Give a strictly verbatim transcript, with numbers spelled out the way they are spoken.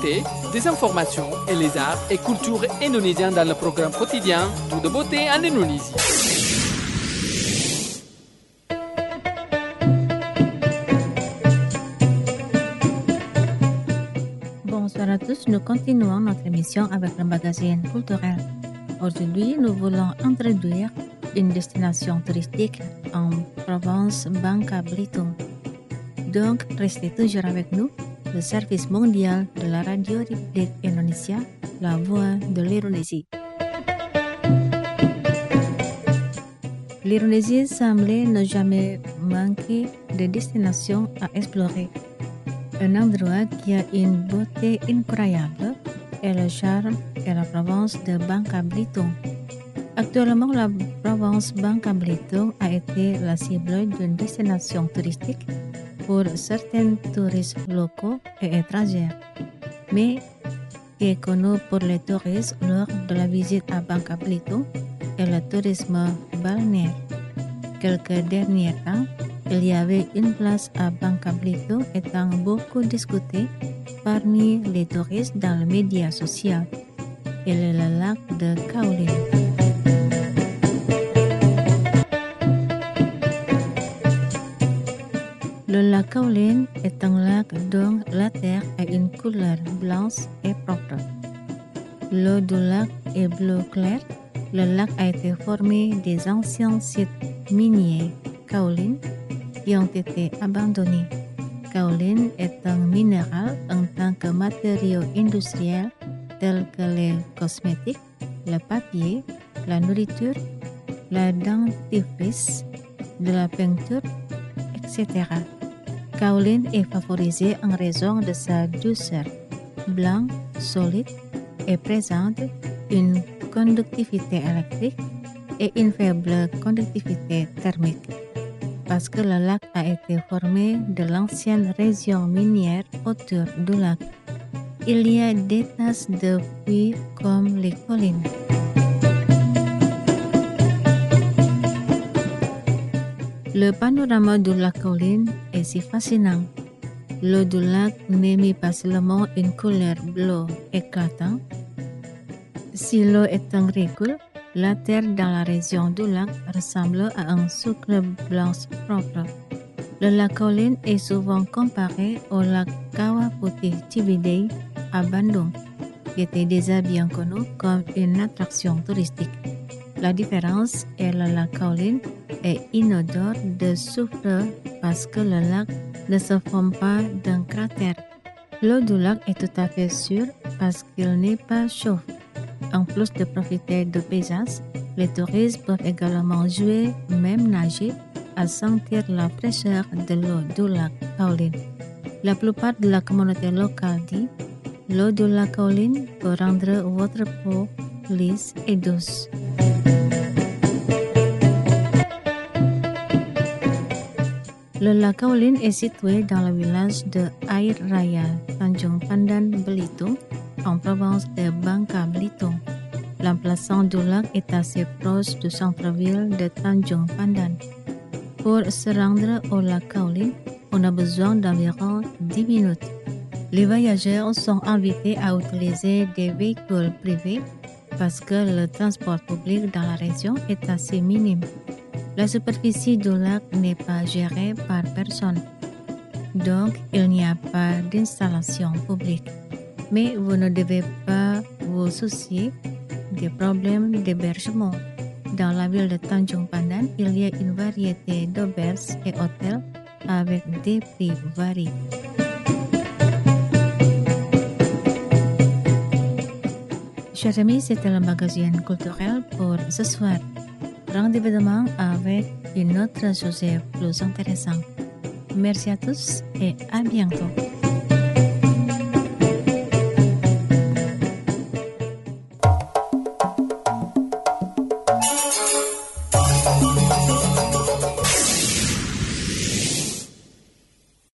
l'actualité, des informations et les arts et cultures indonésiens dans le programme quotidien Tout de beauté en Indonésie. Bonsoir à tous, nous continuons notre émission avec le magazine culturel. Aujourd'hui, nous voulons introduire une destination touristique en Provence, Bangka Belitung. Donc, restez toujours avec nous, le service mondial de la radio République Indonésia, la voix de l'Indonésie. L'Indonésie semblait ne jamais manquer de destinations à explorer. Un endroit qui a une beauté incroyable est le charme et la province de Bangka Belitung. Actuellement, la province Bangka Belitung a été la cible d'une destination touristique pour certains touristes locaux et étrangers, mais qui est connu pour les touristes lors de la visite à Bangka Belitung et le tourisme balnéaire. Quelques derniers temps, il y avait une place à Bangka Belitung étant beaucoup discutée parmi les touristes dans les médias sociaux. Il est le lac de Kaolin. Le lac Kaolin est un lac dont la terre a une couleur blanche et propre. L'eau du lac est bleu clair. Le lac a été formé des anciens sites miniers kaolin qui ont été abandonnés. Kaolin est un minéral en tant que matériau industriel tel que les cosmétiques, le papier, la nourriture, la dentifrice, de la peinture, et cetera. Kaolin est favorisé en raison de sa douceur, blanc, solide et présente une conductivité électrique et une faible conductivité thermique. Parce que le lac a été formé de l'ancienne région minière autour du lac, il y a des tasses de puits comme les collines. Le panorama du lac Kaolin est si fascinant. L'eau du lac n'émet pas seulement une couleur bleue éclatante. Si l'eau est un recul, la terre dans la région du lac ressemble à un sucre blanc propre. Le lac Kaolin est souvent comparé au lac Kawah Putih Ciwidey à Bandung, qui était déjà bien connu comme une attraction touristique. La différence est que le lac Kaolin est inodore de soufre parce que le lac ne se forme pas d'un cratère. L'eau du lac est tout à fait sûre parce qu'il n'est pas chaud. En plus de profiter du paysage, les touristes peuvent également jouer, même nager, à sentir la fraîcheur de l'eau du lac Kaolin. La plupart de la communauté locale dit l'eau du lac Kaolin peut rendre votre peau lisse et douce. Le lac Kaolin est situé dans le village de Air Raya, Tanjung Pandan, Belitung, en province de Bangka Belitung. L'emplacement du lac est assez proche du centre-ville de Tanjung Pandan. Pour se rendre au lac Kaolin, on a besoin d'environ dix minutes. Les voyageurs sont invités à utiliser des véhicules privés parce que le transport public dans la région est assez minime. La superficie du lac n'est pas gérée par personne, donc il n'y a pas d'installation publique. Mais vous ne devez pas vous soucier des problèmes d'hébergement. Dans la ville de Tanjung Pandan, il y a une variété d'auberges et hôtels avec des prix variés. Chers amis, c'était le magazine culturel pour ce soir. Rendez-vous demain avec une autre sujet plus intéressant. Merci à tous et à bientôt.